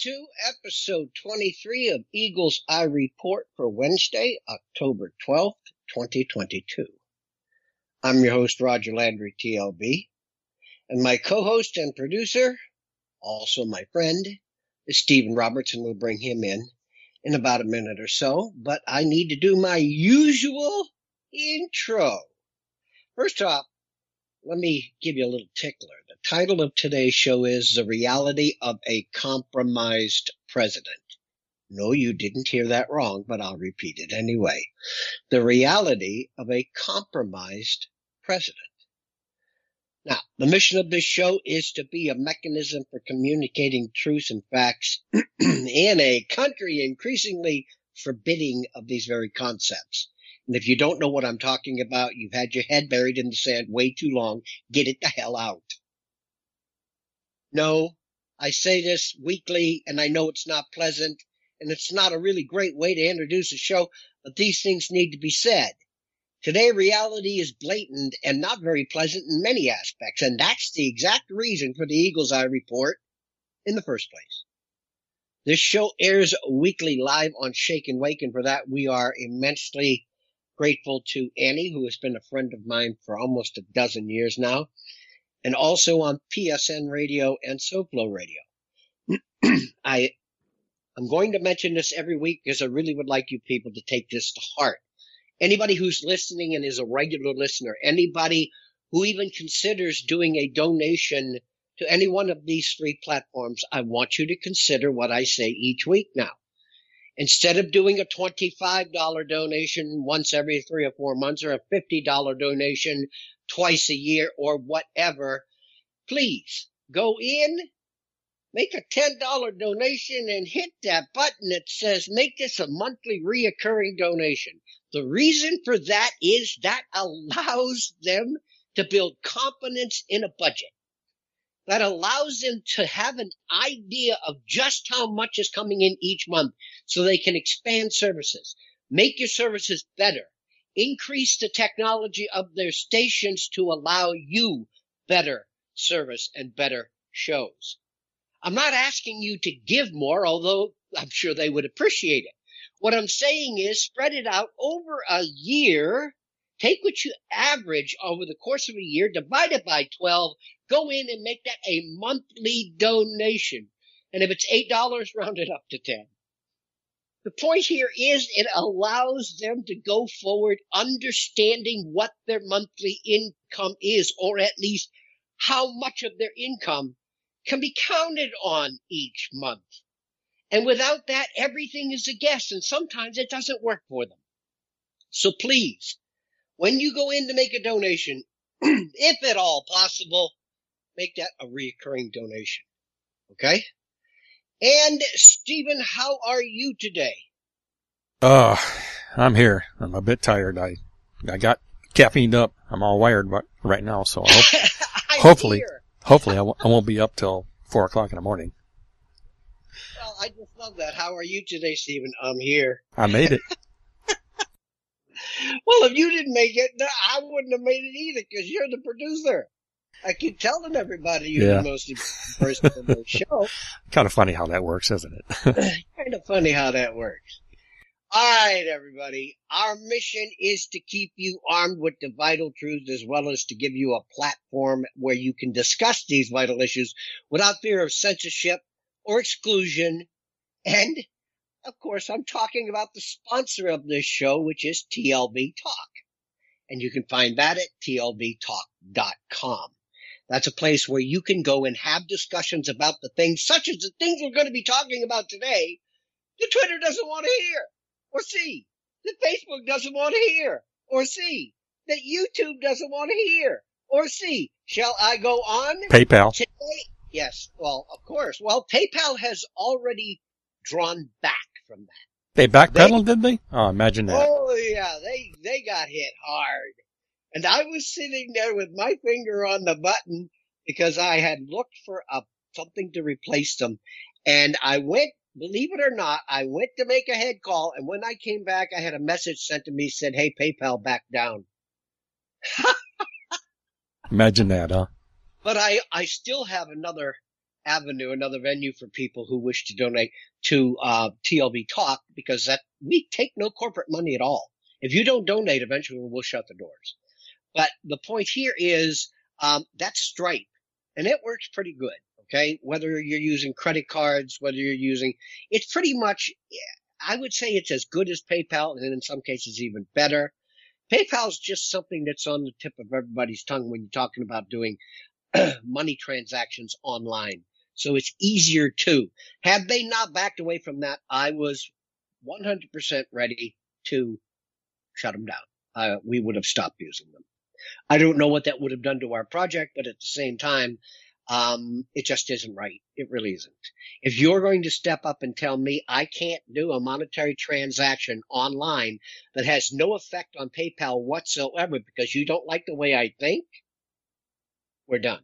to episode 23 of Eagles Eye Report for Wednesday, October 12th, 2022. I'm your host, Roger Landry, TLB, and my co-host and producer, also my friend, is Stephen Robertson. We'll bring him in about a minute or so, but I need to do my usual intro. First off, let me give you a little tickler. The title of today's show is The Reality of a Compromised President. No, you didn't hear that wrong, but I'll repeat it anyway. The Reality of a Compromised President. Now, the mission of this show is to be a mechanism for communicating truth and facts in a country increasingly forbidding of these very concepts. And if you don't know what I'm talking about, you've had your head buried in the sand way too long. Get it the hell out. No, I say this weekly, and I know it's not pleasant, and it's not a really great way to introduce a show, but these things need to be said. Today, reality is blatant and not very pleasant in many aspects, and that's the exact reason for the Eagles Eye Report in the first place. This show airs weekly live on Shake and Wake, and for that we are immensely grateful to Annie, who has been a friend of mine for almost a dozen years now, and also on PSN Radio and SoFlo Radio. I'm going to mention this every week because I really would like you people to take this to heart. Anybody who's listening and is a regular listener, anybody who even considers doing a donation to any one of these three platforms, I want you to consider what I say each week now. Instead of doing a $25 donation once every 3 or 4 months or a $50 donation twice a year or whatever, please go in, make a $10 donation and hit that button that says make this a monthly reoccurring donation. The reason for that is that allows them to build confidence in a budget. That allows them to have an idea of just how much is coming in each month so they can expand services, make your services better, increase the technology of their stations to allow you better service and better shows. I'm not asking you to give more, although I'm sure they would appreciate it. What I'm saying is spread it out over a year. Take what you average over the course of a year, divide it by 12, go in and make that a monthly donation. And if it's $8, round it up to 10. The point here is it allows them to go forward understanding what their monthly income is, or at least how much of their income can be counted on each month. And without that, everything is a guess, and sometimes it doesn't work for them. So please, when you go in to make a donation, if at all possible, make that a recurring donation. Okay? And Stephen, how are you today? I'm here. I'm a bit tired. I got caffeined up. I'm all wired right now, so I hope, hopefully I won't be up till 4 o'clock in the morning. Well, I just love that. How are you today, Stephen? I'm here. I made it. Well, if you didn't make it, I wouldn't have made it either because you're the producer. I keep telling everybody you're the most important person in the show. Kind of funny how that works, isn't it? Kind of funny how that works. All right, everybody. Our mission is to keep you armed with the vital truths as well as to give you a platform where you can discuss these vital issues without fear of censorship or exclusion. And, of course, I'm talking about the sponsor of this show, which is TLB Talk. And you can find that at tlbtalk.com. That's a place where you can go and have discussions about the things, such as the things we're going to be talking about today, that Twitter doesn't want to hear or see, that Facebook doesn't want to hear or see, that YouTube doesn't want to hear or see. Shall I go on? PayPal. Today? Yes, well, of course. Well, PayPal has already drawn back from that. They backpedaled, did they? Oh, imagine that. Oh, yeah, they got hit hard. And I was sitting there with my finger on the button because I had looked for something to replace them. And I went, believe it or not, I went to make a head call. And when I came back, I had a message sent to me said, hey, PayPal, back down. Imagine that, huh? But I still have another avenue, another venue for people who wish to donate to TLB Talk, because we take no corporate money at all. If you don't donate, eventually we'll shut the doors. But the point here is that's Stripe, and it works pretty good. Okay, whether you're using credit cards, whether you're using, it's pretty much, I would say it's as good as PayPal, and in some cases even better. PayPal is just something that's on the tip of everybody's tongue when you're talking about doing money transactions online. So it's easier too. Had they not backed away from that, I was 100% ready to shut them down. We would have stopped using them. I don't know what that would have done to our project, but at the same time, it just isn't right. It really isn't. If you're going to step up and tell me I can't do a monetary transaction online that has no effect on PayPal whatsoever because you don't like the way I think, we're done.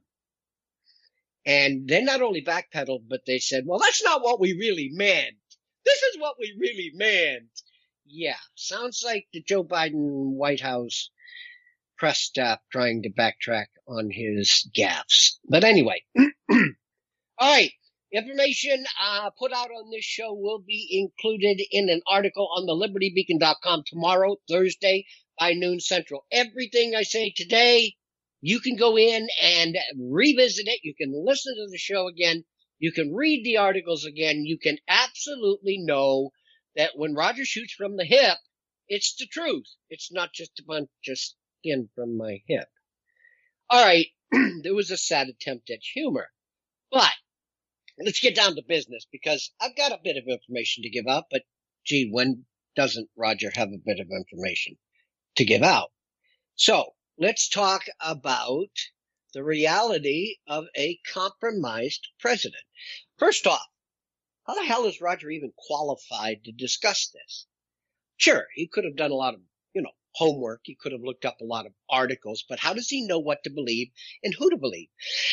And they not only backpedaled, but they said, well, that's not what we really meant. This is what we really meant. Yeah, sounds like the Joe Biden White House press staff trying to backtrack on his gaffes. But anyway, all right. Information put out on this show will be included in an article on the LibertyBeacon.com tomorrow, Thursday, by noon Central. Everything I say today, you can go in and revisit it. You can listen to the show again. You can read the articles again. You can absolutely know that when Roger shoots from the hip, it's the truth. It's not just a bunch of skin from my hip. All right. There was a sad attempt at humor, but let's get down to business because I've got a bit of information to give out, but gee, when doesn't Roger have a bit of information to give out? So let's talk about the reality of a compromised president. First off, how the hell is Roger even qualified to discuss this? Sure, he could have done a lot of, homework. He could have looked up a lot of articles, but how does he know what to believe and who to believe?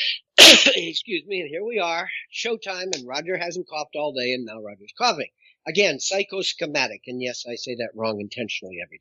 Excuse me, and here we are, showtime, and Roger hasn't coughed all day, and now Roger's coughing. Again, psychoschematic, and yes, I say that wrong intentionally every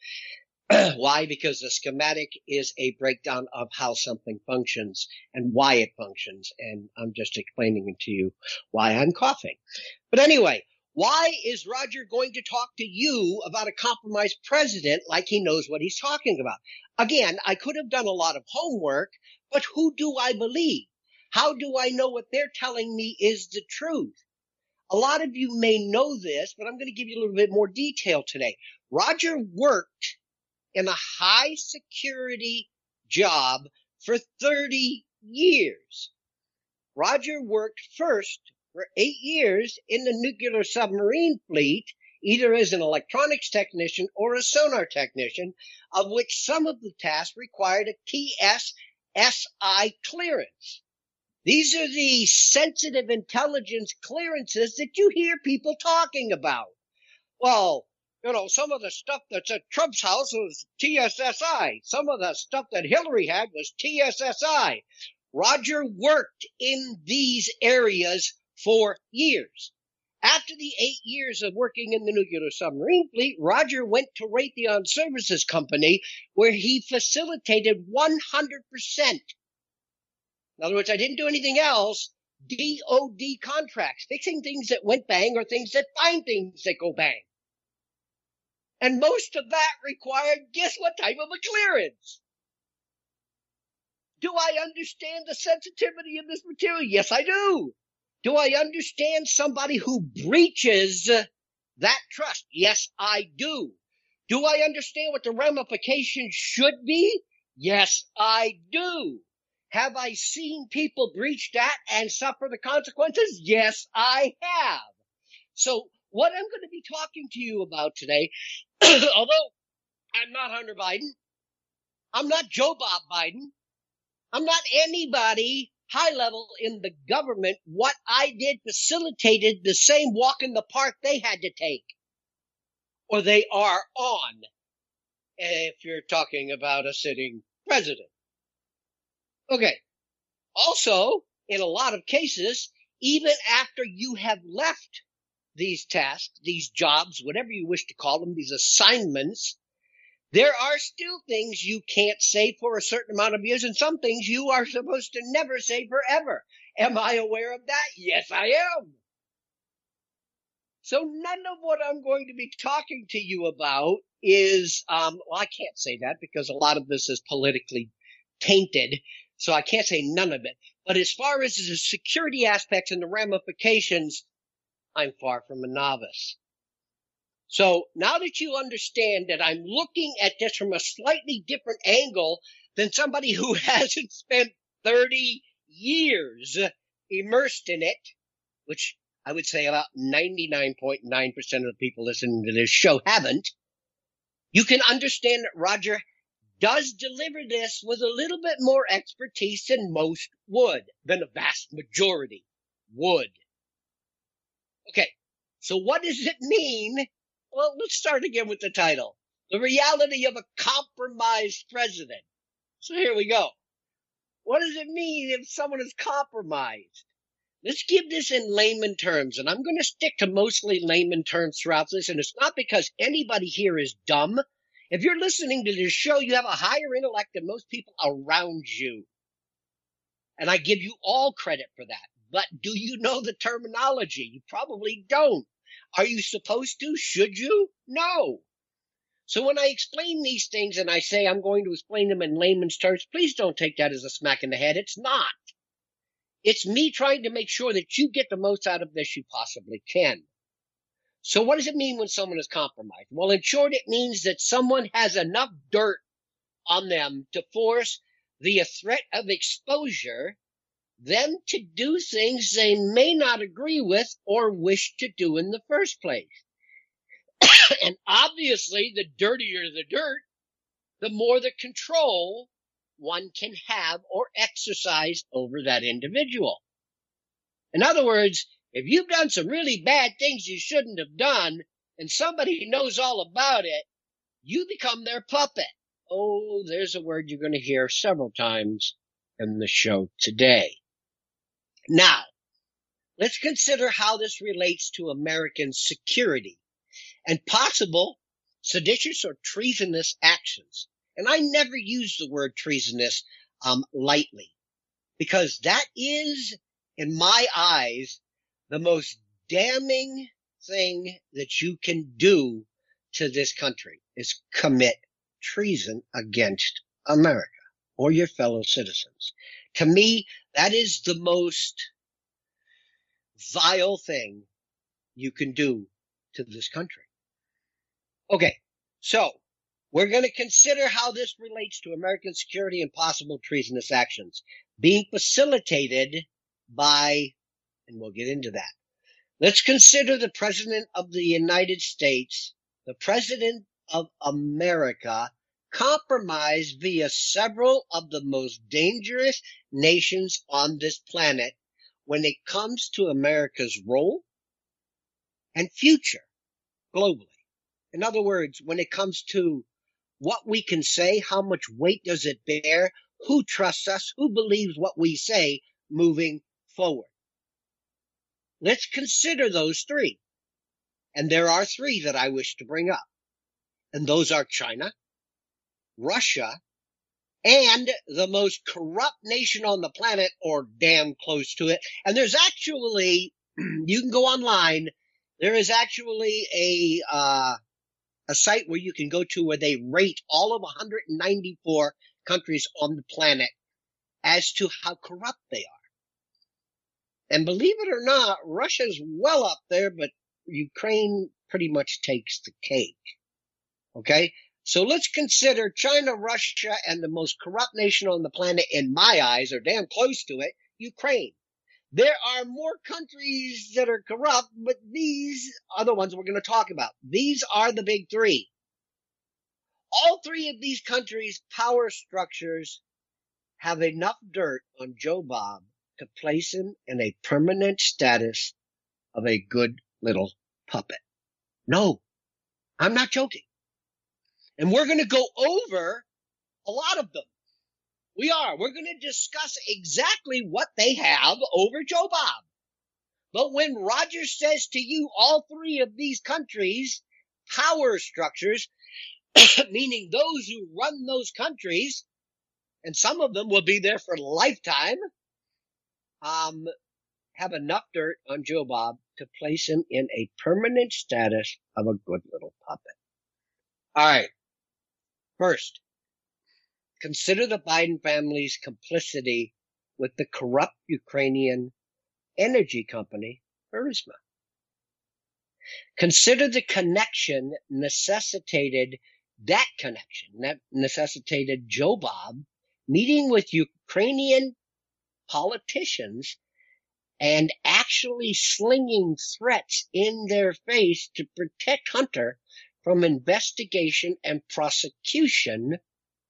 time. Why? Because the schematic is a breakdown of how something functions and why it functions, and I'm just explaining it to you why I'm coughing. But anyway, why is Roger going to talk to you about a compromised president like he knows what he's talking about? Again, I could have done a lot of homework, but who do I believe? How do I know what they're telling me is the truth? A lot of you may know this, but I'm going to give you a little bit more detail today. Roger worked in a high security job for 30 years. Roger worked first for 8 years in the nuclear submarine fleet, either as an electronics technician or a sonar technician, of which some of the tasks required a TSSI clearance. These are the sensitive intelligence clearances that you hear people talking about. Well, some of the stuff that's at Trump's house was TSSI. Some of the stuff that Hillary had was TSSI. Roger worked in these areas for years. After the 8 years of working in the nuclear submarine fleet, Roger went to Raytheon Services Company, where he facilitated 100%. In other words, I didn't do anything else. DOD contracts, fixing things that went bang or things that find things that go bang. And most of that required, guess what type of a clearance? Do I understand the sensitivity of this material? Yes, I do. Do I understand somebody who breaches that trust? Yes, I do. Do I understand what the ramifications should be? Yes, I do. Have I seen people breach that and suffer the consequences? Yes, I have. So what I'm going to be talking to you about today, although I'm not Hunter Biden, I'm not Joe Bob Biden, I'm not anybody high level in the government, what I did facilitated the same walk in the park they had to take, or they are on, if you're talking about a sitting president. Okay. Also, in a lot of cases, even after you have left these tasks, these jobs, whatever you wish to call them, these assignments, there are still things you can't say for a certain amount of years, and some things you are supposed to never say forever. Am I aware of that? Yes, I am. So none of what I'm going to be talking to you about is, well, I can't say that because a lot of this is politically tainted, so I can't say none of it. But as far as the security aspects and the ramifications, I'm far from a novice. So now that you understand that I'm looking at this from a slightly different angle than somebody who hasn't spent 30 years immersed in it, which I would say about 99.9% of the people listening to this show haven't, you can understand that Roger does deliver this with a little bit more expertise than most would, than a vast majority would. Okay, so what does it mean? Well, let's start again with the title. The reality of a compromised president. So here we go. What does it mean if someone is compromised? Let's give this in layman terms, and I'm going to stick to mostly layman terms throughout this, and it's not because anybody here is dumb. If you're listening to this show, you have a higher intellect than most people around you. And I give you all credit for that. But do you know the terminology? You probably don't. Are you supposed to? Should you? No. So when I explain these things and I say I'm going to explain them in layman's terms, please don't take that as a smack in the head. It's not. It's me trying to make sure that you get the most out of this you possibly can. So what does it mean when someone is compromised? Well, in short, it means that someone has enough dirt on them to force the threat of exposure them to do things they may not agree with or wish to do in the first place. And obviously, the dirtier the dirt, the more the control one can have or exercise over that individual. In other words, if you've done some really bad things you shouldn't have done and somebody knows all about it, you become their puppet. Oh, there's a word you're going to hear several times in the show today. Now, let's consider how this relates to American security and possible seditious or treasonous actions. And I never use the word treasonous lightly, because that is, in my eyes, the most damning thing that you can do to this country is commit treason against America or your fellow citizens. To me, that is the most vile thing you can do to this country. Okay, so we're going to consider how this relates to American security and possible treasonous actions being facilitated by, and we'll get into that. Let's consider the President of the United States, the President of America, compromised via several of the most dangerous nations on this planet when it comes to America's role and future globally. In other words, when it comes to what we can say, how much weight does it bear, who trusts us, who believes what we say moving forward. Let's consider those three. And there are three that I wish to bring up. And those are China, Russia, and the most corrupt nation on the planet, or damn close to it. And there's actually, you can go online, there is actually a site where you can go to where they rate all of 194 countries on the planet as to how corrupt they are. And believe it or not, Russia's well up there, but Ukraine pretty much takes the cake. Okay? So let's consider China, Russia, and the most corrupt nation on the planet, in my eyes, or damn close to it, Ukraine. There are more countries that are corrupt, but these are the ones we're going to talk about. These are the big three. All three of these countries' power structures have enough dirt on Joe Bob to place him in a permanent status of a good little puppet. No, I'm not joking. And we're going to go over a lot of them. We are. We're going to discuss exactly what they have over Joe Bob. But when Roger says to you all three of these countries' power structures, meaning those who run those countries, and some of them will be there for a lifetime, have enough dirt on Joe Bob to place him in a permanent status of a good little puppet. All right. First, consider the Biden family's complicity with the corrupt Ukrainian energy company, Burisma. Consider the connection necessitated Joe Bob meeting with Ukrainian politicians and actually slinging threats in their face to protect Hunter from investigation and prosecution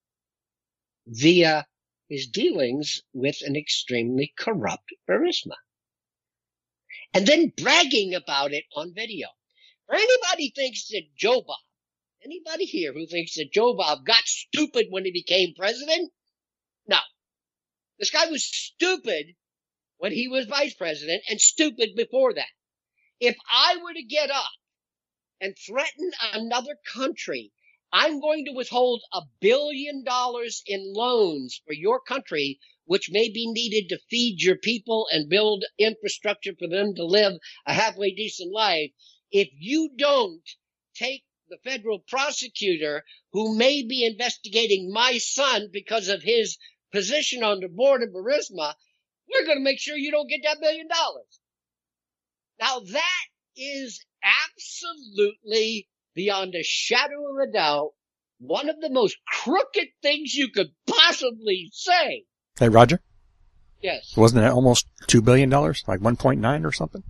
via his dealings with an extremely corrupt Burisma. And then bragging about it on video. For anybody thinks that Joe Bob, anybody here who thinks that Joe Bob got stupid when he became president? No. This guy was stupid when he was vice president and stupid before that. If I were to get up and threaten another country, I'm going to withhold $1 billion in loans for your country, which may be needed to feed your people and build infrastructure for them to live a halfway decent life. If you don't take the federal prosecutor who may be investigating my son because of his position on the board of Burisma, we're going to make sure you don't get that $1 billion. Now that is absolutely, beyond a shadow of a doubt, one of the most crooked things you could possibly say. Hey, Roger? Yes. Wasn't that almost $2 billion? Like 1.9 or something?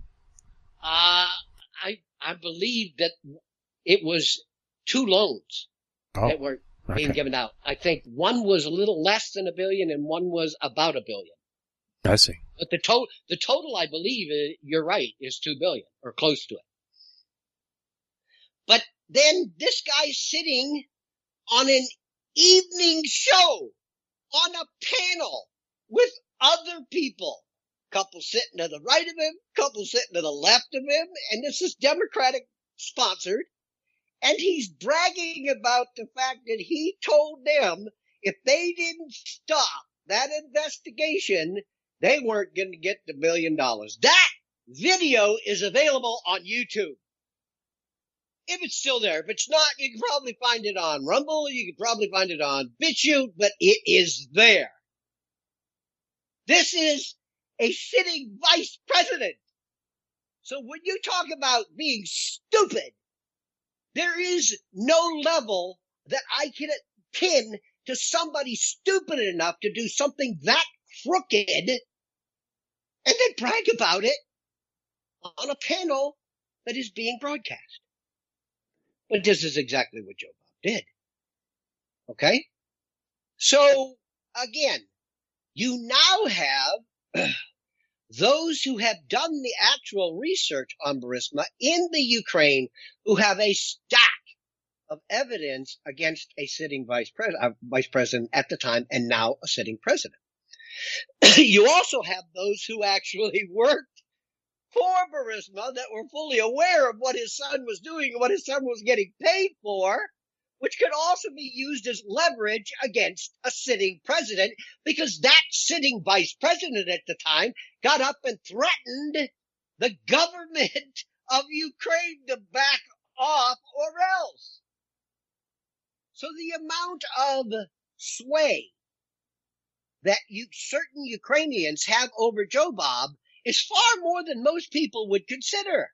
I believe that it was 2 loans that were being given out. I think one was a little less than $1 billion and one was about $1 billion. I see. But the total, I believe, you're right, is $2 billion or close to it. But then this guy's sitting on an evening show on a panel with other people. Couple sitting to the right of him, couple sitting to the left of him, and this is Democratic sponsored. And he's bragging about the fact that he told them if they didn't stop that investigation, they weren't going to get the $1 billion. That video is available on YouTube. If it's still there. If it's not, you can probably find it on Rumble. You can probably find it on BitChute, but it is there. This is a sitting vice president. So when you talk about being stupid, there is no level that I can pin to somebody stupid enough to do something that crooked and then brag about it on a panel that is being broadcast. But this is exactly what Joe Bob did. Okay? So, again, you now have those who have done the actual research on Burisma in the Ukraine who have a stack of evidence against a sitting vice president at the time and now a sitting president. You also have those who actually worked for Burisma that were fully aware of what his son was doing and what his son was getting paid for, which could also be used as leverage against a sitting president, because that sitting vice president at the time got up and threatened the government of Ukraine to back off or else. So the amount of sway that certain Ukrainians have over Joe Bob is far more than most people would consider.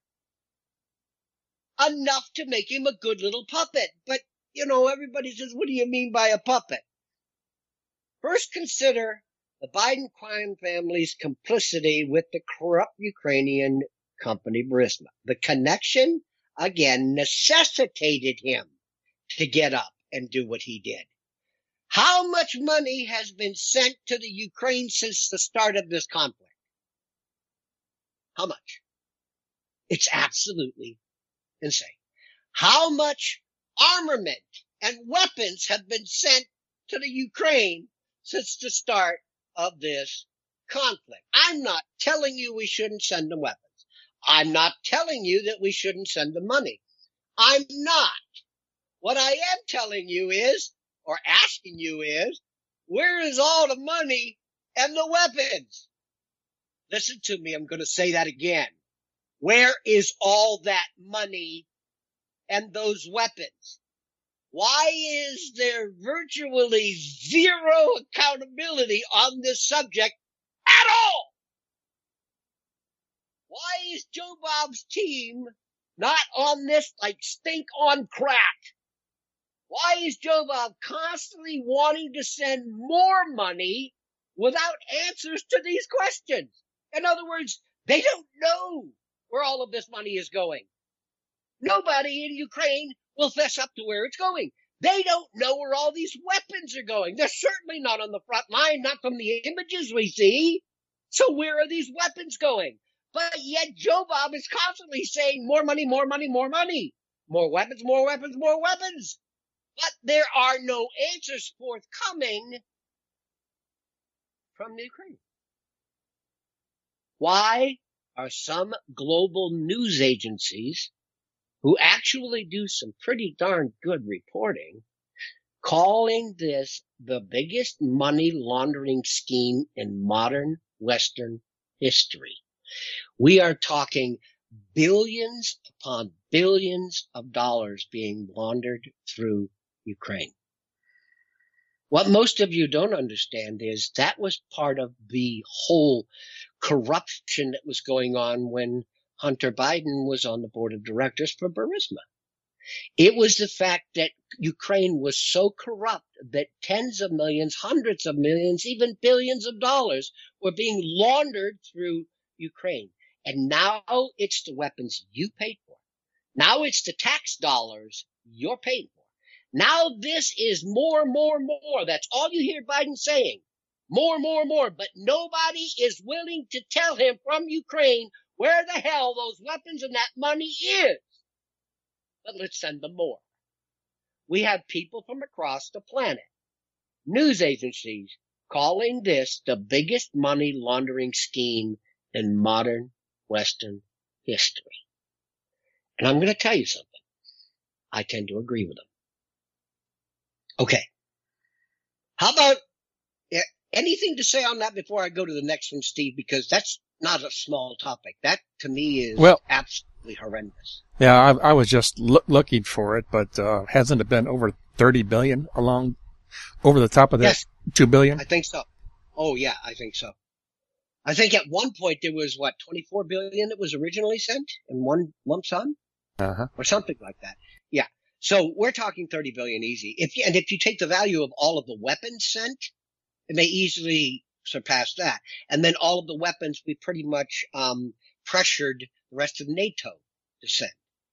Enough to make him a good little puppet. But, everybody says, what do you mean by a puppet? First, consider the Biden crime family's complicity with the corrupt Ukrainian company Burisma. The connection, again, necessitated him to get up and do what he did. How much money has been sent to the Ukraine since the start of this conflict? How much? It's absolutely insane. How much armament and weapons have been sent to the Ukraine since the start of this conflict? I'm not telling you we shouldn't send them weapons. I'm not telling you that we shouldn't send them money. I'm not. What I am telling you is, or asking you is, where is all the money and the weapons? Listen to me. I'm going to say that again. Where is all that money and those weapons? Why is there virtually zero accountability on this subject at all? Why is Joe Bob's team not on this like stink on crack? Why is Joe Bob constantly wanting to send more money without answers to these questions? In other words, they don't know where all of this money is going. Nobody in Ukraine will fess up to where it's going. They don't know where all these weapons are going. They're certainly not on the front line, not from the images we see. So where are these weapons going? But yet Joe Bob is constantly saying more money, more money, more money. More weapons, more weapons, more weapons. But there are no answers forthcoming from Ukraine. Why are some global news agencies who actually do some pretty darn good reporting calling this the biggest money laundering scheme in modern Western history? We are talking billions upon billions of dollars being laundered through Ukraine. What most of you don't understand is that was part of the whole corruption that was going on when Hunter Biden was on the board of directors for Burisma. It was the fact that Ukraine was so corrupt that tens of millions, hundreds of millions, even billions of dollars were being laundered through Ukraine. And now it's the weapons you paid for. Now it's the tax dollars you're paying for. Now this is more, more, more. That's all you hear Biden saying. More, more, more. But nobody is willing to tell him from Ukraine where the hell those weapons and that money is. But let's send them more. We have people from across the planet, news agencies, calling this the biggest money laundering scheme in modern Western history. And I'm going to tell you something. I tend to agree with them. Okay. How about anything to say on that before I go to the next one, Steve? Because that's not a small topic. That, to me, is absolutely horrendous. Yeah, I was just looking for it, but hasn't it been over 30 billion along over the top of that? Yes. 2 billion? I think so. Oh, yeah, I think so. I think at one point there was, 24 billion that was originally sent in one lump sum? Uh-huh. Or something like that. Yeah. So we're talking 30 billion easy. If you take the value of all of the weapons sent, it may easily surpass that. And then all of the weapons we pretty much pressured the rest of NATO to send.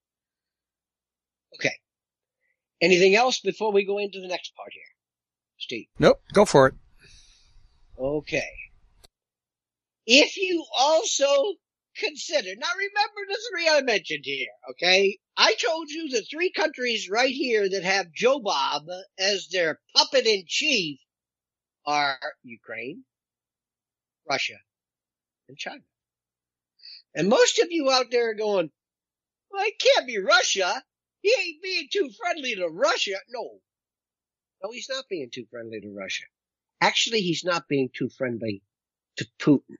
Okay. Anything else before we go into the next part here, Steve? Nope. Go for it. Okay. If you also consider, now remember the three I mentioned here, okay? I told you the three countries right here that have Joe Bob as their puppet in chief are Ukraine, Russia, and China. And most of you out there are going, well, it can't be Russia. He ain't being too friendly to Russia. No, he's not being too friendly to Russia. Actually, he's not being too friendly to Putin.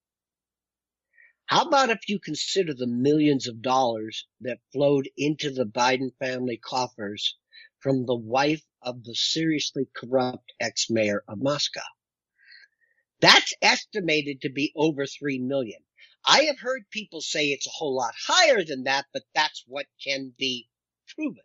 How about if you consider the millions of dollars that flowed into the Biden family coffers from the wife of the seriously corrupt ex-mayor of Moscow? That's estimated to be over $3 million. I have heard people say it's a whole lot higher than that, but that's what can be proven.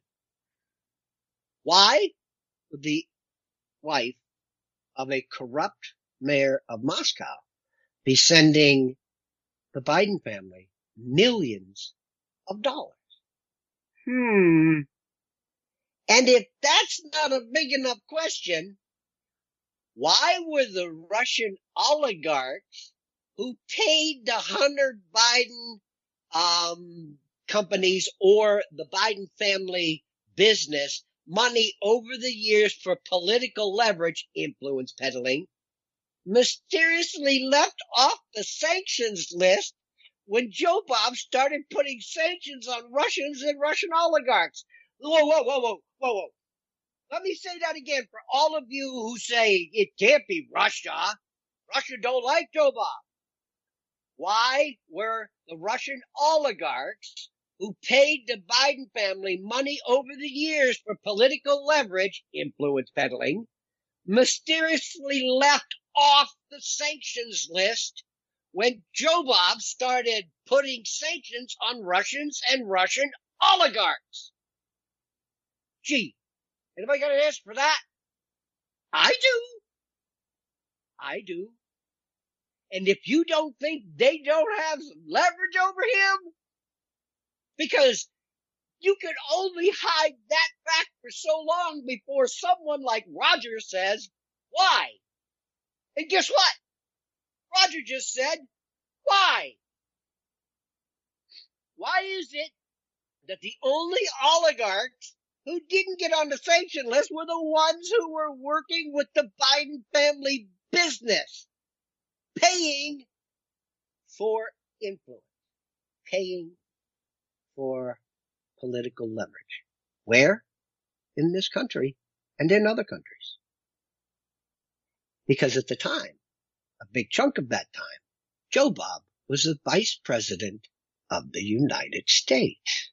Why would the wife of a corrupt mayor of Moscow be sending the Biden family millions of dollars? And if that's not a big enough question, why were the Russian oligarchs who paid the Hunter Biden companies or the Biden family business money over the years for political leverage, influence peddling, mysteriously left off the sanctions list when Joe Bob started putting sanctions on Russians and Russian oligarchs? Whoa. Let me say that again for all of you who say it can't be Russia. Russia don't like Joe Bob. Why were the Russian oligarchs who paid the Biden family money over the years for political leverage, influence peddling, mysteriously left off the sanctions list when Joe Bob started putting sanctions on Russians and Russian oligarchs? Gee, anybody got an answer for that? I do. And if you don't think they don't have leverage over him, because you can only hide that fact for so long before someone like Roger says, why? And guess what? Roger just said, why? Why is it that the only oligarchs who didn't get on the sanction list were the ones who were working with the Biden family business, paying for influence, paying for political leverage? Where? In this country and in other countries. Because at the time, a big chunk of that time, Joe Bob was the vice president of the United States.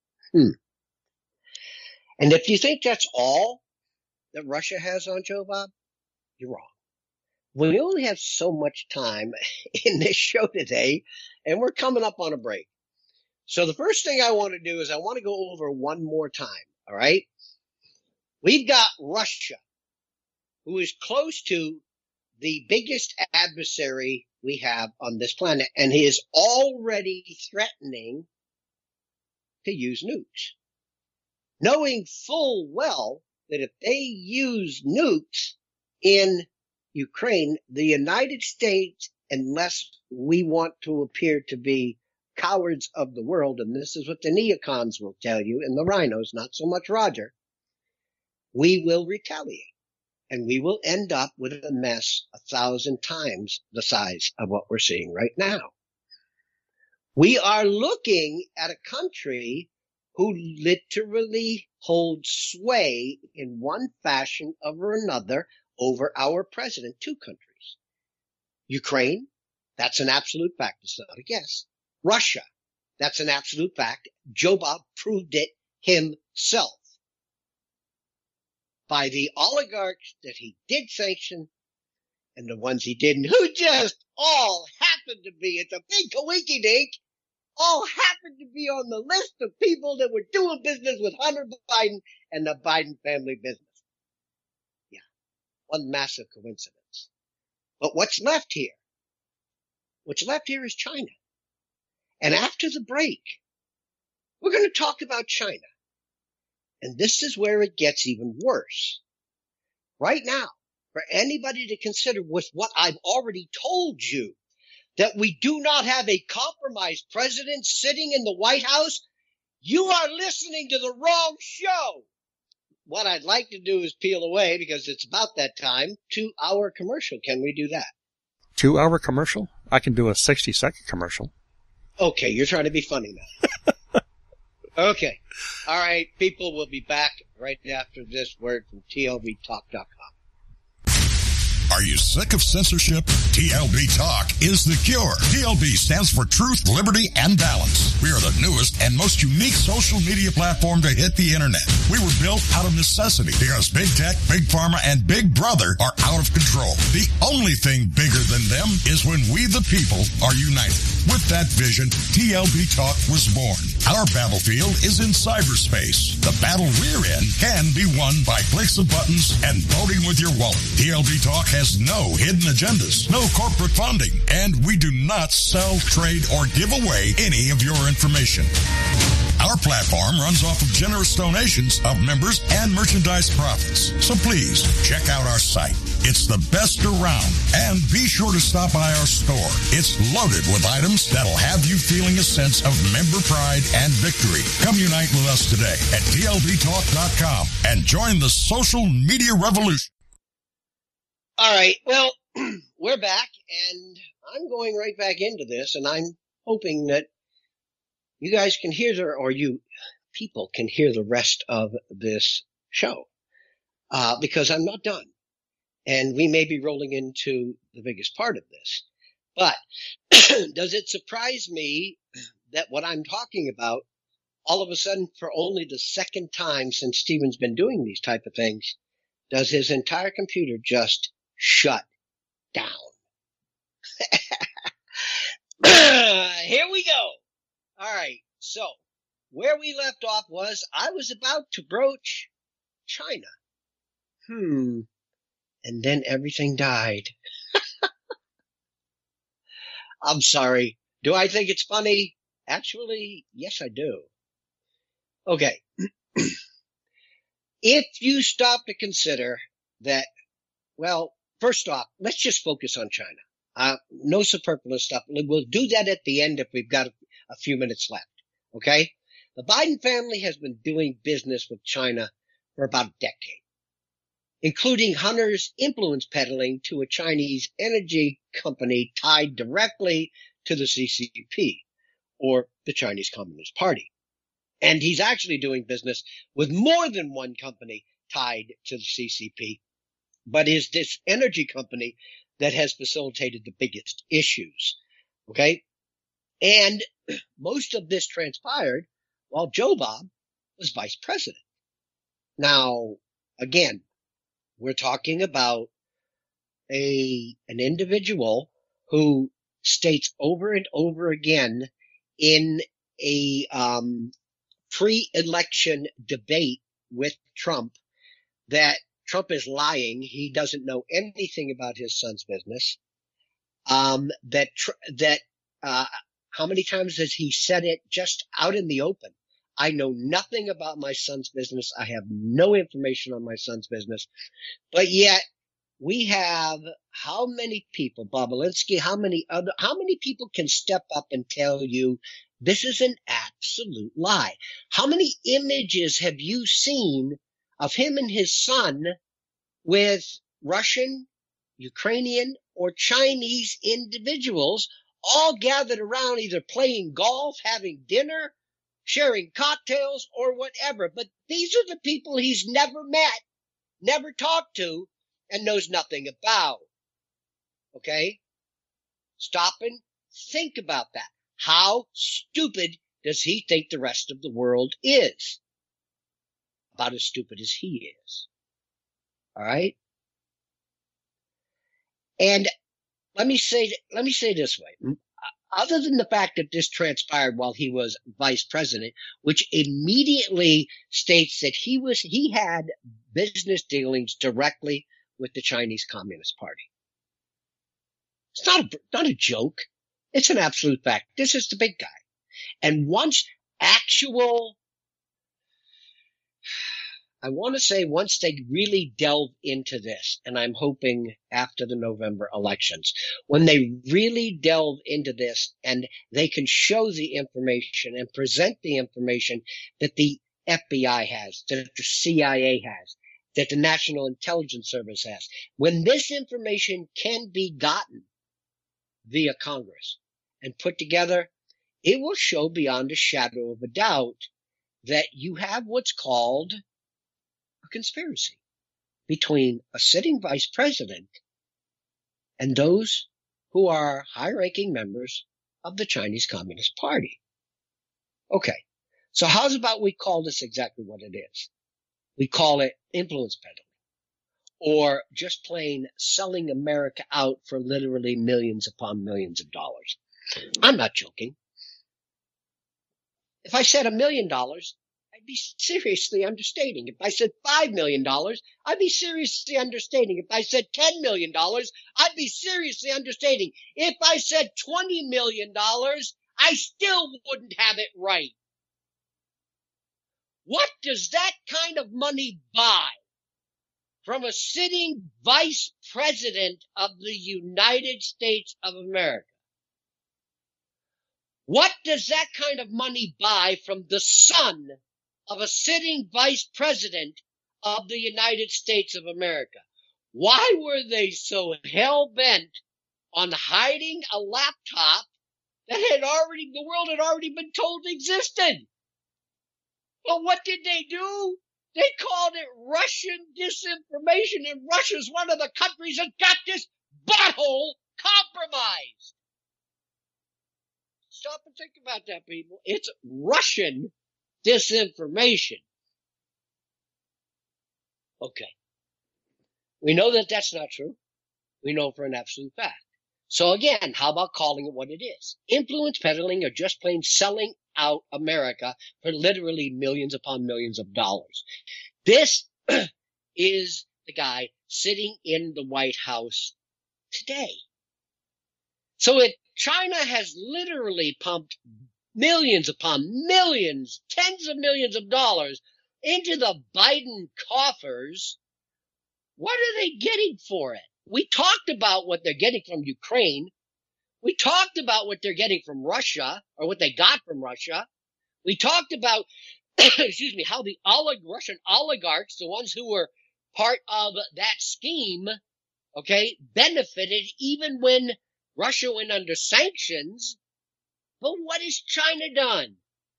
And if you think that's all that Russia has on Joe Bob, you're wrong. We only have so much time in this show today, and we're coming up on a break. So the first thing I want to do is I want to go over one more time, all right? We've got Russia, who is close to the biggest adversary we have on this planet, and he is already threatening to use nukes, knowing full well that if they use nukes in Ukraine, the United States, unless we want to appear to be cowards of the world, and this is what the neocons will tell you, and the rhinos, not so much Roger, we will retaliate. And we will end up with a mess 1,000 times the size of what we're seeing right now. We are looking at a country who literally holds sway in one fashion or another over our president. Two countries. Ukraine, that's an absolute fact. It's not a guess. Russia, that's an absolute fact. Joe Bob proved it himself by the oligarchs that he did sanction and the ones he didn't, who just all happened to be, it's a big coinky-dink, all happened to be on the list of people that were doing business with Hunter Biden and the Biden family business. Yeah, one massive coincidence. But what's left here? What's left here is China. And after the break, we're going to talk about China. And this is where it gets even worse. Right now, for anybody to consider with what I've already told you, that we do not have a compromised president sitting in the White House, you are listening to the wrong show. What I'd like to do is peel away, because it's about that time, 2-hour commercial. Can we do that? 2-hour commercial? I can do a 60-second commercial. Okay, you're trying to be funny now. Okay. All right, people, will be back right after this word from TLBTalk.com. Are you sick of censorship? TLB Talk is the cure. TLB stands for Truth, Liberty, and Balance. We are the newest and most unique social media platform to hit the internet. We were built out of necessity because big tech, big pharma, and big brother are out of control. The only thing bigger than them is when we the people are united. With that vision, TLB Talk was born. Our battlefield is in cyberspace. The battle we're in can be won by clicks of buttons and voting with your wallet. TLB Talk has no hidden agendas, no corporate funding, and we do not sell, trade, or give away any of your information. Our platform runs off of generous donations of members and merchandise profits. So please check out our site. It's the best around. And be sure to stop by our store. It's loaded with items that'll have you feeling a sense of member pride and victory. Come unite with us today at TLBTalk.com and join the social media revolution. All right. Well, we're back, and I'm going right back into this, and I'm hoping that you guys can hear or you people can hear the rest of this show, because I'm not done. And we may be rolling into the biggest part of this. But does it surprise me that what I'm talking about, all of a sudden, for only the second time since Stephen's been doing these type of things, does his entire computer just shut down? Here we go. All right. So where we left off was I was about to broach China. And then everything died. I'm sorry. Do I think it's funny? Actually, yes, I do. Okay. If you stop to consider that, well, first off, let's just focus on China. No superfluous stuff. We'll do that at the end if we've got a few minutes left. Okay? The Biden family has been doing business with China for about a decade, including Hunter's influence peddling to a Chinese energy company tied directly to the CCP, or the Chinese Communist Party. And he's actually doing business with more than one company tied to the CCP, but is this energy company that has facilitated the biggest issues. Okay? And most of this transpired while Joe Bob was vice president. Now, again, we're talking about an individual who states over and over again in a pre-election debate with Trump that Trump is lying. He doesn't know anything about his son's business. How many times has he said it just out in the open? I know nothing about my son's business. I have no information on my son's business. But yet we have how many people, Bob Alinsky, how many people can step up and tell you this is an absolute lie? How many images have you seen of him and his son with Russian, Ukrainian, or Chinese individuals all gathered around either playing golf, having dinner, sharing cocktails, or whatever? But these are the people he's never met, never talked to, and knows nothing about. Okay? Stop and think about that. How stupid does he think the rest of the world is? About as stupid as he is. All right? And let me say this way. Other than the fact that this transpired while he was vice president, which immediately states that he had business dealings directly with the Chinese Communist Party. It's not a joke. It's an absolute fact. This is the big guy. And once they really delve into this, and I'm hoping after the November elections, when they really delve into this and they can show the information and present the information that the FBI has, that the CIA has, that the National Intelligence Service has, when this information can be gotten via Congress and put together, it will show beyond a shadow of a doubt that you have what's called a conspiracy between a sitting vice president and those who are high-ranking members of the Chinese Communist Party. Okay, so how's about we call this exactly what it is? We call it influence peddling, or just plain selling America out for literally millions upon millions of dollars. I'm not joking. If I said $1 million, I'd be seriously understating. If I said $5 million, I'd be seriously understating. If I said $10 million, I'd be seriously understating. If I said $20 million, I still wouldn't have it right. What does that kind of money buy from a sitting vice president of the United States of America? What does that kind of money buy from the son of a sitting vice president of the United States of America? Why were they so hell-bent on hiding a laptop that the world had already been told existed? Well, what did they do? They called it Russian disinformation, and Russia's one of the countries that got this butthole compromised. stop and think about that, people. It's Russian disinformation. Okay. We know that that's not true. We know for an absolute fact. So again, how about calling it what it is? Influence peddling or just plain selling out America for literally millions upon millions of dollars. This is the guy sitting in the White House today. So China has literally pumped millions upon millions, tens of millions of dollars into the Biden coffers. What are they getting for it? We talked about what they're getting from Ukraine. We talked about what they're getting from Russia, or what they got from Russia. We talked about, excuse me, how the Russian oligarchs, the ones who were part of that scheme, okay, benefited even when Russia went under sanctions. But what has China done?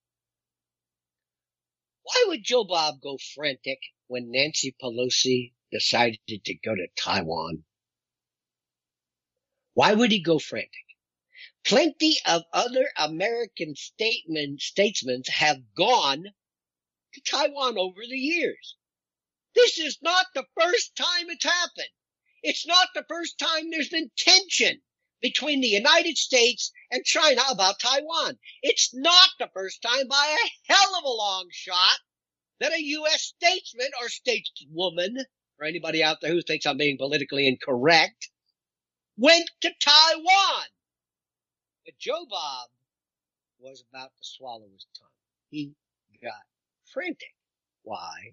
Why would Joe Bob go frantic when Nancy Pelosi decided to go to Taiwan? Why would he go frantic? Plenty of other American statesmen have gone to Taiwan over the years. This is not the first time it's happened. It's not the first time there's been tension between the United States and China about Taiwan. It's not the first time by a hell of a long shot that a U.S. statesman or stateswoman, for anybody out there who thinks I'm being politically incorrect, went to Taiwan. But Joe Bob was about to swallow his tongue. He got frantic. Why?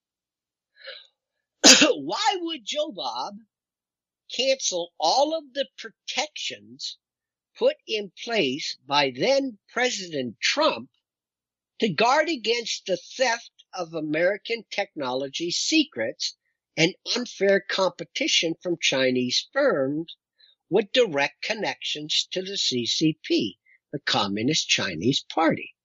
Why would Joe Bob cancel all of the protections put in place by then President Trump to guard against the theft of American technology secrets and unfair competition from Chinese firms with direct connections to the CCP, the Communist Chinese Party?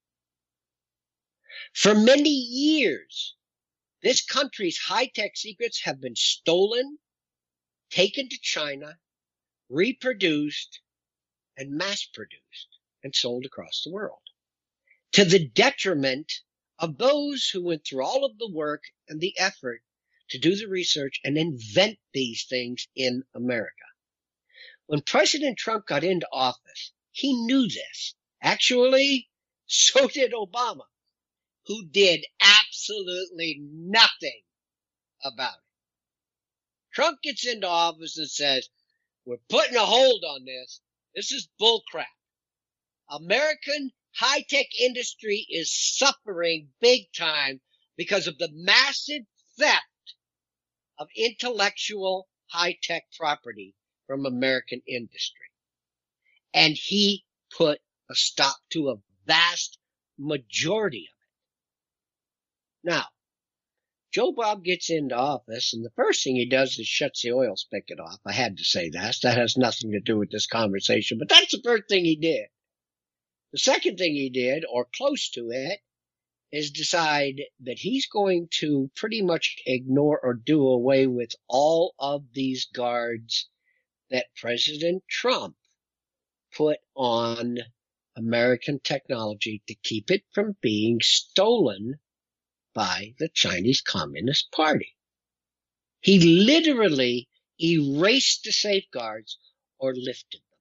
For many years, this country's high-tech secrets have been stolen, taken to China, reproduced, and mass-produced and sold across the world, to the detriment of those who went through all of the work and the effort to do the research and invent these things in America. When President Trump got into office, he knew this. Actually, so did Obama, who did absolutely nothing about it. Trump gets into office and says, we're putting a hold on this. This is bullcrap. American high-tech industry is suffering big time because of the massive theft of intellectual high-tech property from American industry. And he put a stop to a vast majority of it. Now, Joe Bob gets into office, and the first thing he does is shuts the oil spigot off. I had to say that. That has nothing to do with this conversation, but that's the first thing he did. The second thing he did, or close to it, is decide that he's going to pretty much ignore or do away with all of these guards that President Trump put on American technology to keep it from being stolen by the Chinese Communist Party. He literally erased the safeguards or lifted them.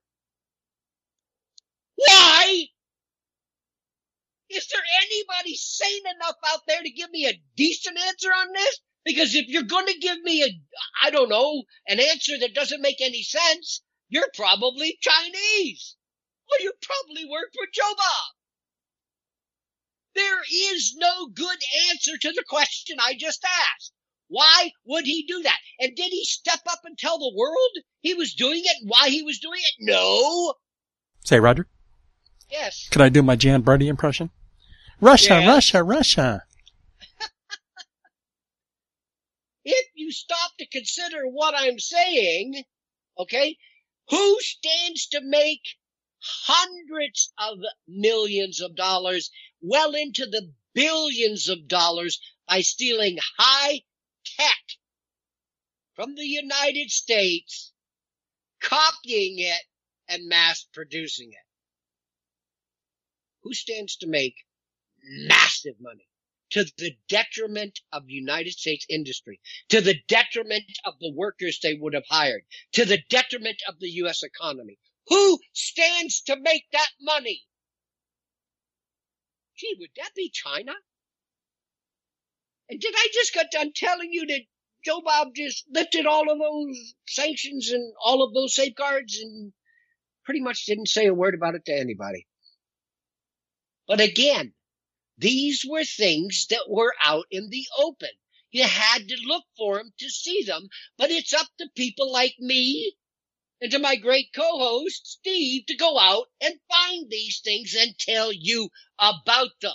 Why? Is there anybody sane enough out there to give me a decent answer on this? Because if you're going to give me an answer that doesn't make any sense, you're probably Chinese. Or you probably work for Joe Bob. There is no good answer to the question I just asked. Why would he do that? And did he step up and tell the world he was doing it and why he was doing it? No. Say, Roger? Yes. Could I do my Jan Brady impression? Russia, yes. Russia, Russia. If you stop to consider what I'm saying, okay, who stands to make hundreds of millions of dollars, well into the billions of dollars, by stealing high tech from the United States, copying it, and mass producing it? who stands to make massive money to the detriment of United States industry, to the detriment of the workers they would have hired, to the detriment of the U.S. economy? Who stands to make that money? Gee, would that be China? And did I just got done telling you that Joe Bob just lifted all of those sanctions and all of those safeguards and pretty much didn't say a word about it to anybody? But again, these were things that were out in the open. You had to look for them to see them, but it's up to people like me and to my great co-host, Steve, to go out and find these things and tell you about them.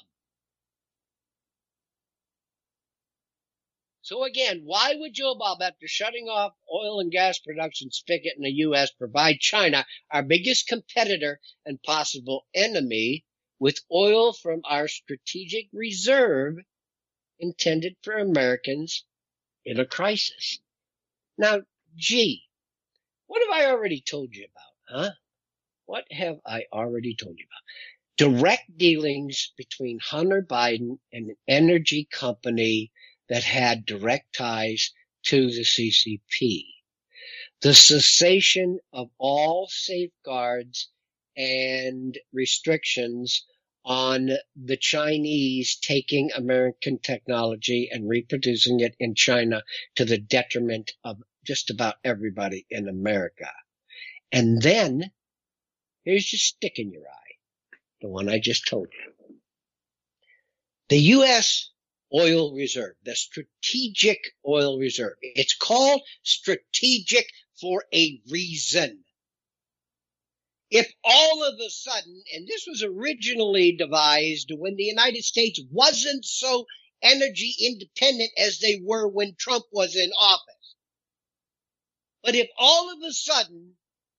So again, why would Joe Bob, after shutting off oil and gas production spigot in the U.S., provide China, our biggest competitor and possible enemy, with oil from our strategic reserve intended for Americans in a crisis? Now, gee, what have I already told you about, huh? What have I already told you about? Direct dealings between Hunter Biden and an energy company that had direct ties to the CCP. The cessation of all safeguards and restrictions on the Chinese taking American technology and reproducing it in China to the detriment of just about everybody in America. And then, here's your stick in your eye, the one I just told you. The U.S. oil reserve, the strategic oil reserve. It's called strategic for a reason. If all of a sudden, and this was originally devised when the United States wasn't so energy independent as they were when Trump was in office. But if all of a sudden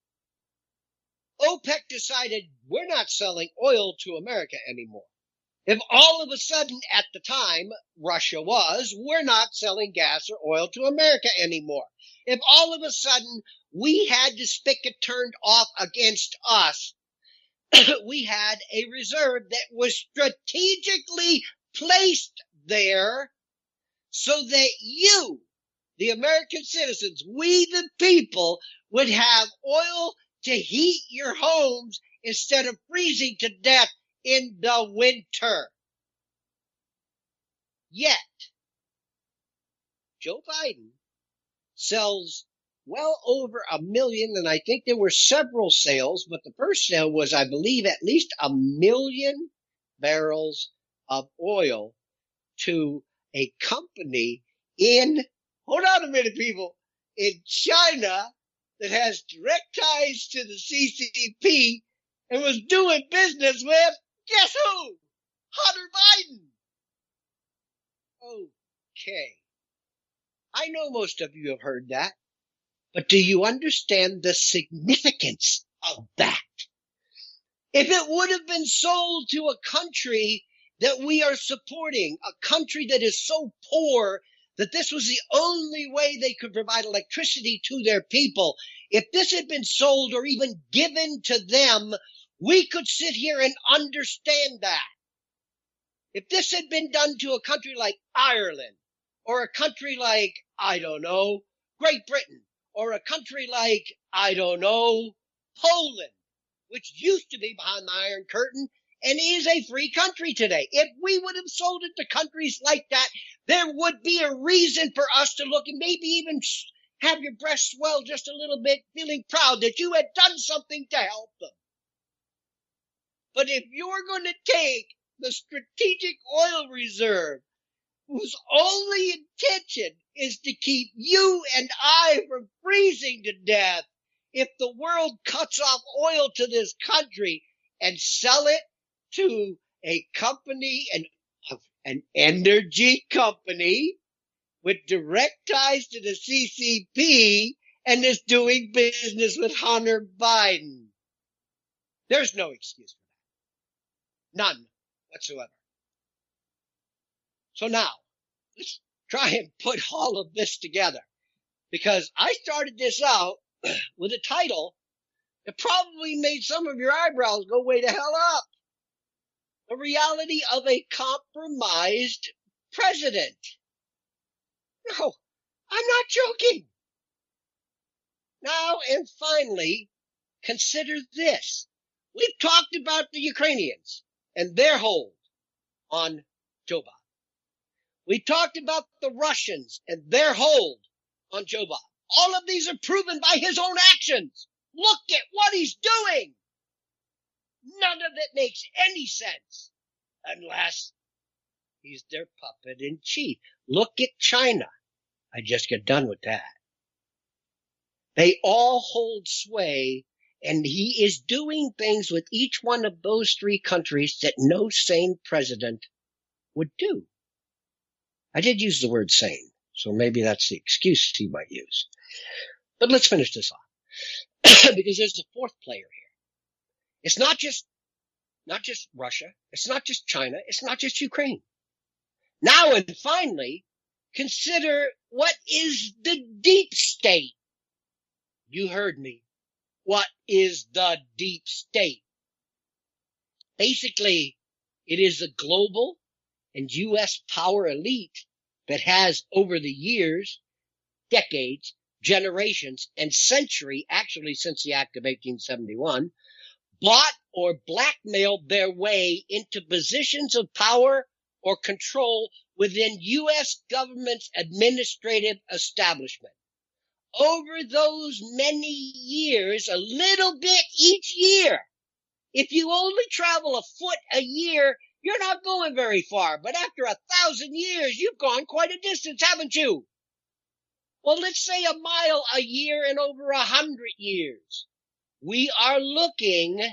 OPEC decided we're not selling oil to America anymore, if all of a sudden at the time Russia was, we're not selling gas or oil to America anymore, if all of a sudden we had the spigot turned off against us, we had a reserve that was strategically placed there so that you, the American citizens, we the people, would have oil to heat your homes instead of freezing to death in the winter. Yet, Joe Biden sells well over 1 million, and I think there were several sales, but the first sale was, I believe, at least 1 million barrels of oil to a company in, hold on a minute, people, in China that has direct ties to the CCP and was doing business with, guess who? Hunter Biden. Okay. I know most of you have heard that, but do you understand the significance of that? If it would have been sold to a country that we are supporting, a country that is so poor that this was the only way they could provide electricity to their people, if this had been sold or even given to them, we could sit here and understand that. If this had been done to a country like Ireland, or a country like, I don't know, Great Britain, or a country like, I don't know, Poland, which used to be behind the Iron Curtain and is a free country today. If we would have sold it to countries like that, there would be a reason for us to look and maybe even have your breast swell just a little bit, feeling proud that you had done something to help them. But if you're going to take the strategic oil reserve, whose only intention is to keep you and I from freezing to death if the world cuts off oil to this country, and sell it to a company, an energy company with direct ties to the CCP and is doing business with Hunter Biden. There's no excuse for that. None whatsoever. So now, let's try and put all of this together, because I started this out with a title that probably made some of your eyebrows go way the hell up. a reality of a compromised president. No, I'm not joking. Now, and finally, consider this. We've talked about the Ukrainians and their hold on Joe Biden. We talked about the Russians and their hold on Joe Biden. All of these are proven by his own actions. Look at what he's doing. None of it makes any sense unless he's their puppet in chief. Look at China. I just get done with that. They all hold sway, and he is doing things with each one of those three countries that no sane president would do. I did use the word sane, so maybe that's the excuse he might use. But let's finish this off, because there's a fourth player here. It's not just Russia. It's not just China. It's not just Ukraine. Now and finally, consider what is the deep state. You heard me. What is the deep state? Basically, it is a global and U.S. power elite that has, over the years, decades, generations, and century, actually since the Act of 1871, bought or blackmailed their way into positions of power or control within U.S. government's administrative establishment. Over those many years, a little bit each year. If you only travel a foot a year, you're not going very far. But after 1,000 years, you've gone quite a distance, haven't you? Well, let's say a mile a year and over 100 years. We are looking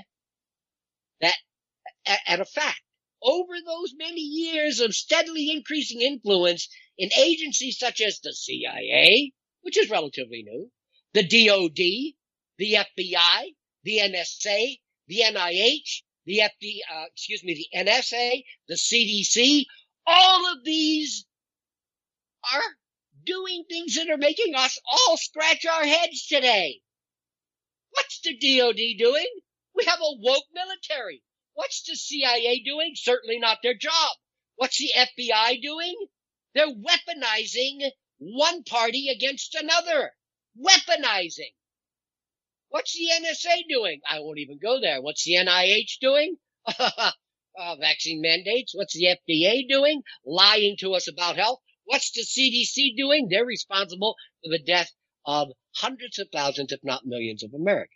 at a fact. Over those many years of steadily increasing influence in agencies such as the CIA, which is relatively new, the DOD, the FBI, the NSA, the NIH, the NSA, the CDC, all of these are doing things that are making us all scratch our heads today. What's the DOD doing? We have a woke military. What's the CIA doing? Certainly not their job. What's the FBI doing? They're weaponizing one party against another. Weaponizing. What's the NSA doing? I won't even go there. What's the NIH doing? Vaccine mandates. What's the FDA doing? Lying to us about health. What's the CDC doing? They're responsible for the death of hundreds of thousands, if not millions of Americans.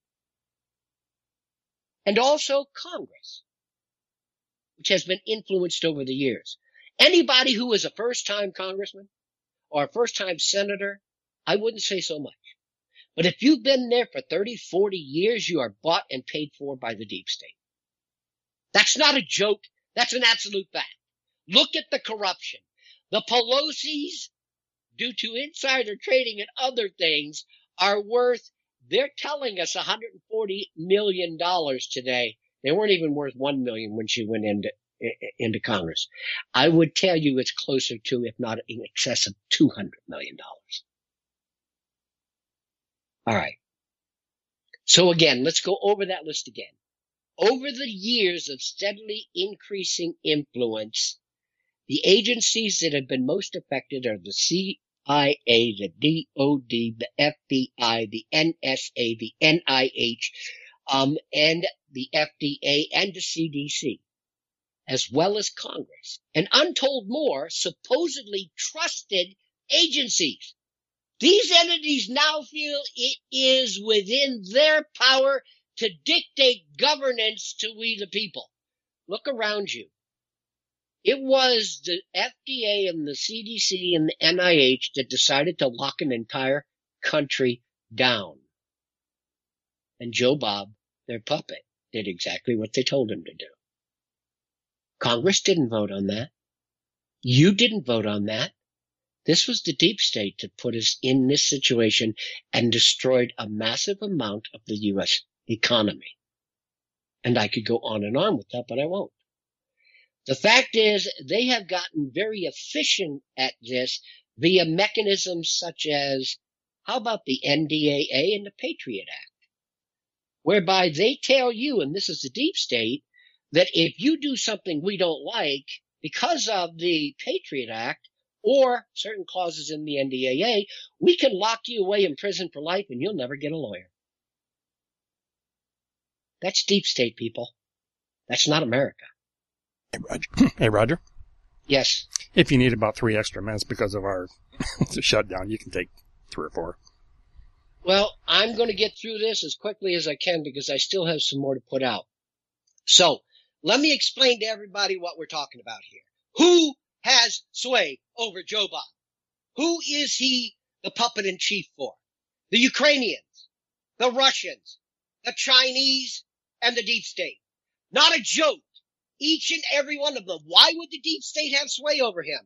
And also Congress, which has been influenced over the years. Anybody who is a first-time congressman or a first-time senator, I wouldn't say so much. But if you've been there for 30, 40 years, you are bought and paid for by the deep state. That's not a joke. That's an absolute fact. Look at the corruption. The Pelosi's, due to insider trading and other things, are worth, they're telling us $140 million today. They weren't even worth $1 million when she went into Congress. I would tell you it's closer to, if not in excess of $200 million. All right. So again, let's go over that list again. Over the years of steadily increasing influence, the agencies that have been most affected are the CIA, the DOD, the FBI, the NSA, the NIH, and the FDA and the CDC, as well as Congress, and untold more supposedly trusted agencies. These entities now feel it is within their power to dictate governance to we the people. Look around you. It was the FDA and the CDC and the NIH that decided to lock an entire country down. And Joe Bob, their puppet, did exactly what they told him to do. Congress didn't vote on that. You didn't vote on that. This was the deep state that put us in this situation and destroyed a massive amount of the U.S. economy. And I could go on and on with that, but I won't. The fact is, they have gotten very efficient at this via mechanisms such as, how about the NDAA and the Patriot Act, whereby they tell you, and this is the deep state, that if you do something we don't like because of the Patriot Act or certain clauses in the NDAA, we can lock you away in prison for life and you'll never get a lawyer. That's deep state, people. That's not America. Hey, Roger. Yes. If you need about 3 extra minutes because of our shutdown, you can take 3 or 4. Well, I'm going to get through this as quickly as I can because I still have some more to put out. So let me explain to everybody what we're talking about here. Who has sway over Joe Biden? Who is he the puppet in chief for? The Ukrainians, the Russians, the Chinese, and the deep state. Not a joke. Each and every one of them. Why would the deep state have sway over him?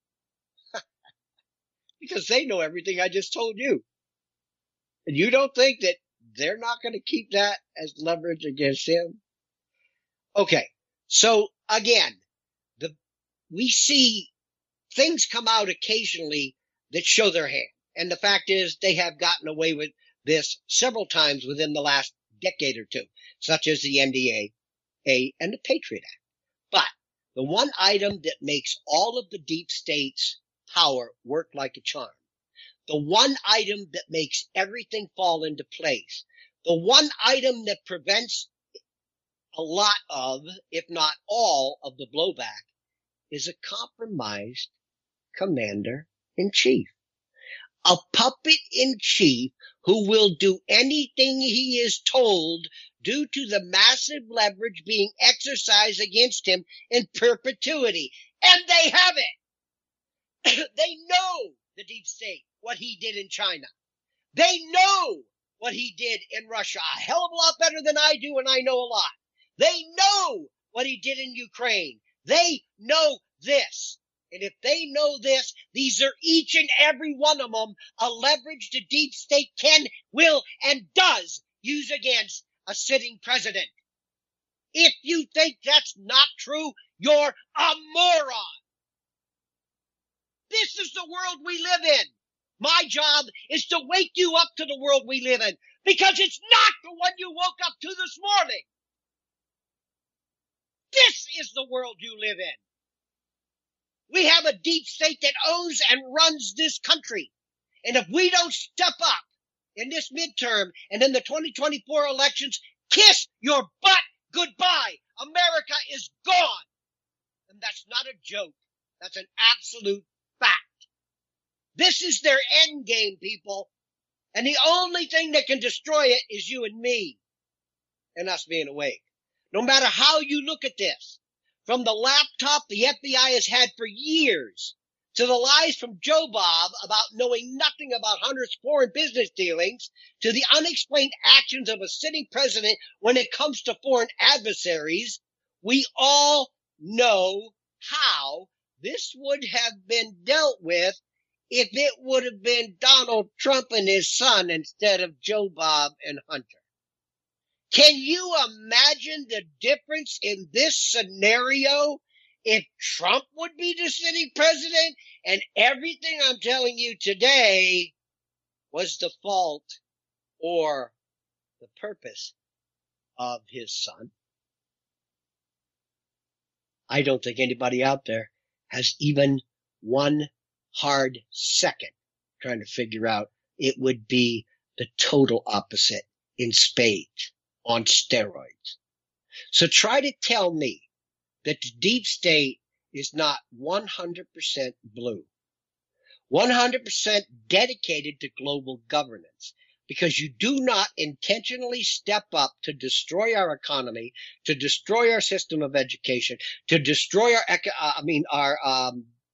Because they know everything I just told you. And you don't think that they're not going to keep that as leverage against him? Okay. So again, we see things come out occasionally that show their hand. And the fact is they have gotten away with this several times within the last decade or two, such as the NDAA and the Patriot Act. But the one item that makes all of the deep state's power work like a charm, the one item that makes everything fall into place, the one item that prevents a lot of, if not all, of the blowback is a compromised commander-in-chief. A puppet-in-chief who will do anything he is told due to the massive leverage being exercised against him in perpetuity. And they have it. They know, the deep state, what he did in China. They know what he did in Russia a hell of a lot better than I do, and I know a lot. They know what he did in Ukraine. They know this. And if they know this, these are each and every one of them a leverage the deep state can, will, and does use against a sitting president. If you think that's not true, you're a moron. This is the world we live in. My job is to wake you up to the world we live in, because it's not the one you woke up to this morning. This is the world you live in. We have a deep state that owns and runs this country. And if we don't step up in this midterm and in the 2024 elections, kiss your butt goodbye. America is gone. And that's not a joke. That's an absolute fact. This is their end game, people. And the only thing that can destroy it is you and me and us being awake. No matter how you look at this, from the laptop the FBI has had for years, to the lies from Joe Bob about knowing nothing about Hunter's foreign business dealings, to the unexplained actions of a sitting president when it comes to foreign adversaries, we all know how this would have been dealt with if it would have been Donald Trump and his son instead of Joe Bob and Hunter. Can you imagine the difference in this scenario if Trump would be the sitting president and everything I'm telling you today was the fault or the purpose of his son? I don't think anybody out there has even one hard second trying to figure out it would be the total opposite in spades. On steroids. So try to tell me that the deep state is not 100% blue, 100% dedicated to global governance, because you do not intentionally step up to destroy our economy, to destroy our system of education, to destroy our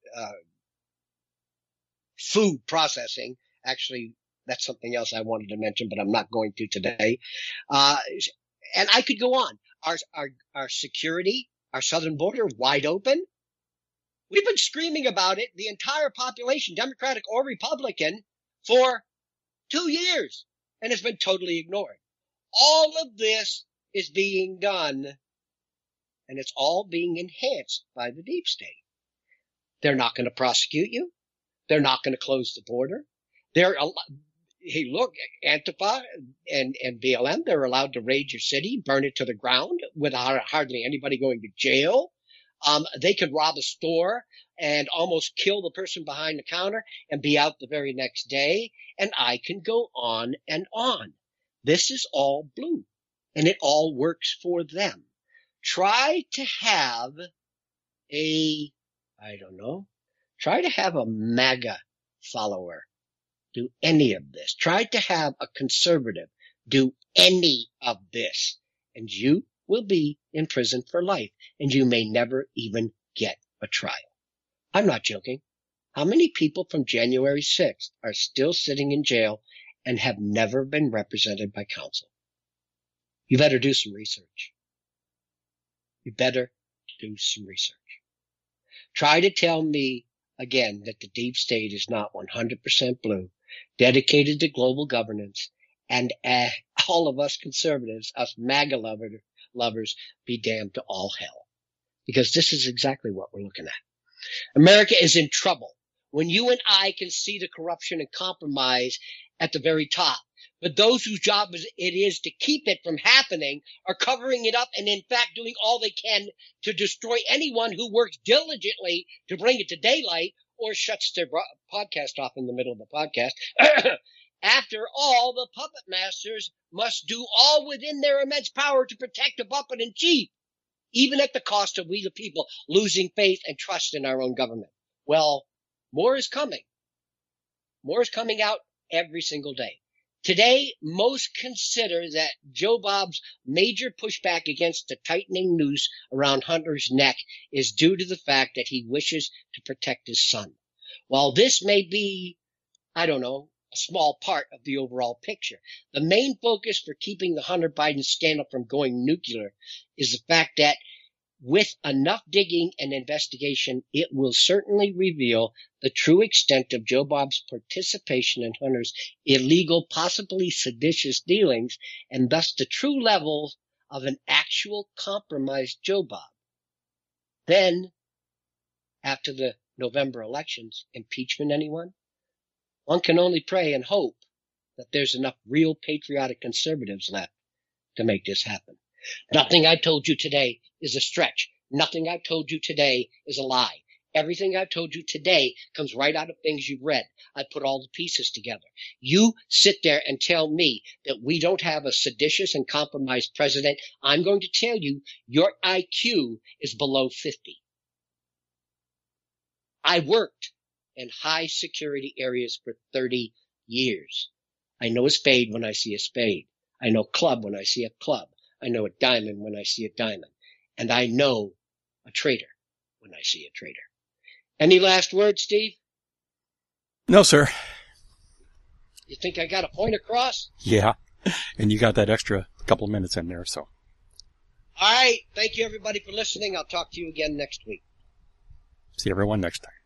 food processing. Actually, that's something else I wanted to mention, but I'm not going to today. And I could go on. Our security, our southern border, wide open. We've been screaming about it, the entire population, Democratic or Republican, for 2 years, and it's been totally ignored. All of this is being done, and it's all being enhanced by the deep state. They're not going to prosecute you. They're not going to close the border. hey, look, Antifa and BLM, they're allowed to raid your city, burn it to the ground without hardly anybody going to jail. They could rob a store and almost kill the person behind the counter and be out the very next day. And I can go on and on. This is all blue, and it all works for them. Try to have a MAGA follower do any of this. Try to have a conservative do any of this, and you will be in prison for life, and you may never even get a trial. I'm not joking. How many people from January 6th are still sitting in jail and have never been represented by counsel? You better do some research. Try to tell me again that the deep state is not 100% blue, dedicated to global governance, and all of us conservatives, us MAGA lovers, be damned to all hell. Because this is exactly what we're looking at. America is in trouble when you and I can see the corruption and compromise at the very top. But those whose job it is to keep it from happening are covering it up and, in fact, doing all they can to destroy anyone who works diligently to bring it to daylight or shuts their podcast off in the middle of the podcast. After all, the puppet masters must do all within their immense power to protect the puppet in chief, even at the cost of we the people losing faith and trust in our own government. Well, more is coming. More is coming out every single day. Today, most consider that Joe Bob's major pushback against the tightening noose around Hunter's neck is due to the fact that he wishes to protect his son. While this may be, a small part of the overall picture, the main focus for keeping the Hunter Biden scandal from going nuclear is the fact that with enough digging and investigation, it will certainly reveal the true extent of Joe Bob's participation in Hunter's illegal, possibly seditious dealings, and thus the true levels of an actual compromised Joe Bob. Then, after the November elections, impeachment, anyone? One can only pray and hope that there's enough real patriotic conservatives left to make this happen. Nothing I told you today is a stretch. Nothing I told you today is a lie. Everything I've told you today comes right out of things you've read. I put all the pieces together. You sit there and tell me that we don't have a seditious and compromised president. I'm going to tell you your IQ is below 50. I worked in high security areas for 30 years. I know a spade when I see a spade. I know club when I see a club. I know a diamond when I see a diamond. And I know a traitor when I see a traitor. Any last words, Steve? No, sir. You think I got a point across? Yeah. And you got that extra couple of minutes in there, so. All right. Thank you, everybody, for listening. I'll talk to you again next week. See everyone next time.